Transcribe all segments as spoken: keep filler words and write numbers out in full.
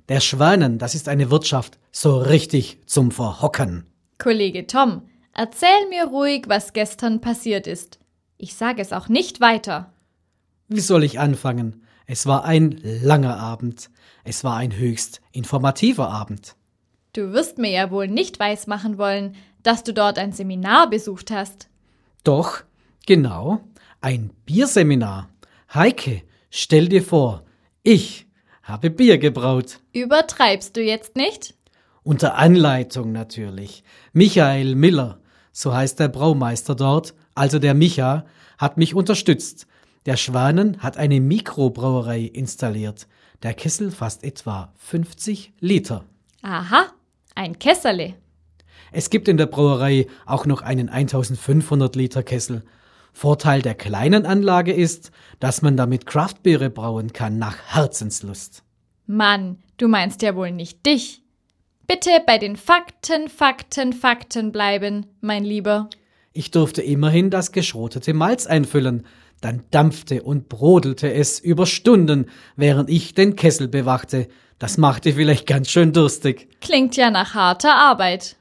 Der Schwanen, das ist eine Wirtschaft so richtig zum Verhocken. Kollege Tom, erzähl mir ruhig, was gestern passiert ist. Ich sage es auch nicht weiter. Wie soll ich anfangen? Es war ein langer Abend. Es war ein höchst informativer Abend. Du wirst mir ja wohl nicht weismachen wollen, dass du dort ein Seminar besucht hast. Doch, genau, ein Bierseminar. Heike, stell dir vor, ich habe Bier gebraut. Übertreibst du jetzt nicht? Unter Anleitung natürlich. Michael Miller, so heißt der Braumeister dort, also der Micha, hat mich unterstützt. Der Schwanen hat eine Mikrobrauerei installiert. Der Kessel fasst etwa fünfzig Liter. Aha, ein Kesserle. Es gibt in der Brauerei auch noch einen eintausendfünfhundert Liter Kessel. Vorteil der kleinen Anlage ist, dass man damit Craftbiere brauen kann nach Herzenslust. Mann, du meinst ja wohl nicht dich. Bitte bei den Fakten, Fakten, Fakten bleiben, mein Lieber. Ich durfte immerhin das geschrotete Malz einfüllen. Dann dampfte und brodelte es über Stunden, während ich den Kessel bewachte. Das machte vielleicht ganz schön durstig. Klingt ja nach harter Arbeit.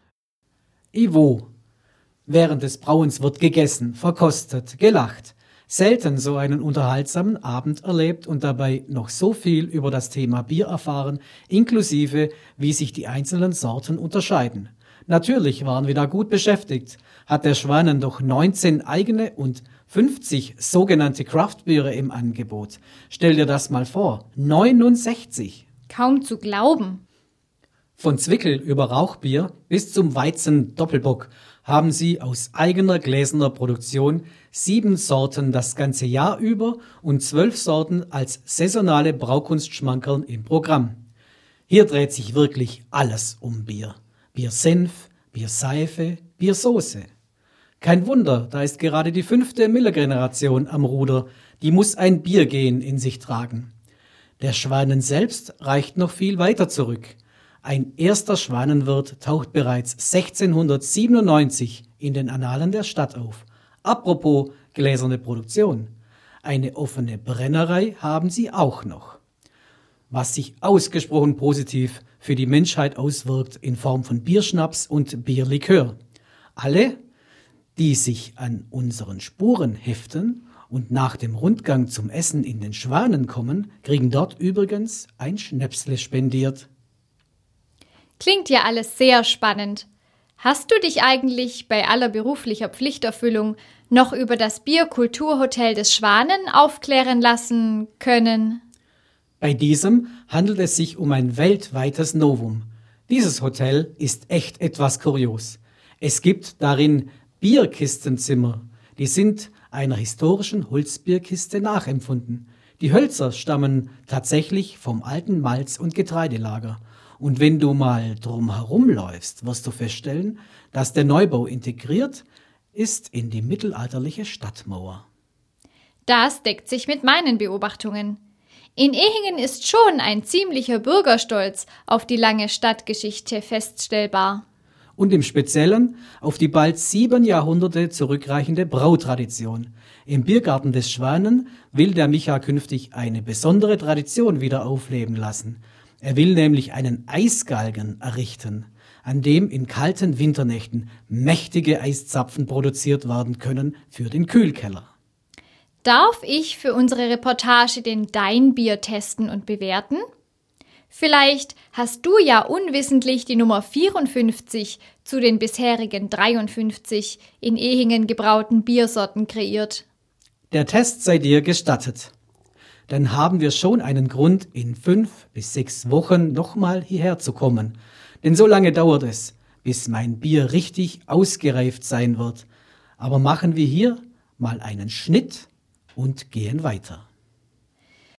Ivo. Während des Brauens wird gegessen, verkostet, gelacht. Selten so einen unterhaltsamen Abend erlebt und dabei noch so viel über das Thema Bier erfahren, inklusive wie sich die einzelnen Sorten unterscheiden. Natürlich waren wir da gut beschäftigt, hat der Schwanen doch neunzehn eigene und fünfzig sogenannte Craftbiere im Angebot. Stell dir das mal vor, neunundsechzig. Kaum zu glauben. Von Zwickel über Rauchbier bis zum Weizen Doppelbock haben sie aus eigener gläserner Produktion sieben Sorten das ganze Jahr über und zwölf Sorten als saisonale Braukunstschmankerln im Programm. Hier dreht sich wirklich alles um Bier. Biersenf, Bierseife, Biersoße. Kein Wunder, da ist gerade die fünfte Miller-Generation am Ruder. Die muss ein Biergen in sich tragen. Der Schwanen selbst reicht noch viel weiter zurück. Ein erster Schwanenwirt taucht bereits sechzehnhundertsiebenundneunzig in den Annalen der Stadt auf. Apropos gläserne Produktion. Eine offene Brennerei haben sie auch noch. Was sich ausgesprochen positiv für die Menschheit auswirkt in Form von Bierschnaps und Bierlikör. Alle, die sich an unseren Spuren heften und nach dem Rundgang zum Essen in den Schwanen kommen, kriegen dort übrigens ein Schnäpsle spendiert. Klingt ja alles sehr spannend. Hast du dich eigentlich bei aller beruflicher Pflichterfüllung noch über das Bierkulturhotel des Schwanen aufklären lassen können? Bei diesem handelt es sich um ein weltweites Novum. Dieses Hotel ist echt etwas kurios. Es gibt darin Bierkistenzimmer. Die sind einer historischen Holzbierkiste nachempfunden. Die Hölzer stammen tatsächlich vom alten Malz- und Getreidelager. Und wenn du mal drum herumläufst, wirst du feststellen, dass der Neubau integriert ist in die mittelalterliche Stadtmauer. Das deckt sich mit meinen Beobachtungen. In Ehingen ist schon ein ziemlicher Bürgerstolz auf die lange Stadtgeschichte feststellbar. Und im Speziellen auf die bald sieben Jahrhunderte zurückreichende Brautradition. Im Biergarten des Schwanen will der Micha künftig eine besondere Tradition wieder aufleben lassen. Er will nämlich einen Eisgalgen errichten, an dem in kalten Winternächten mächtige Eiszapfen produziert werden können für den Kühlkeller. Darf ich für unsere Reportage den Dein Bier testen und bewerten? Vielleicht hast du ja unwissentlich die Nummer vierundfünfzig zu den bisherigen dreiundfünfzig in Ehingen gebrauten Biersorten kreiert. Der Test sei dir gestattet. Dann haben wir schon einen Grund, in fünf bis sechs Wochen nochmal hierher zu kommen. Denn so lange dauert es, bis mein Bier richtig ausgereift sein wird. Aber machen wir hier mal einen Schnitt und gehen weiter.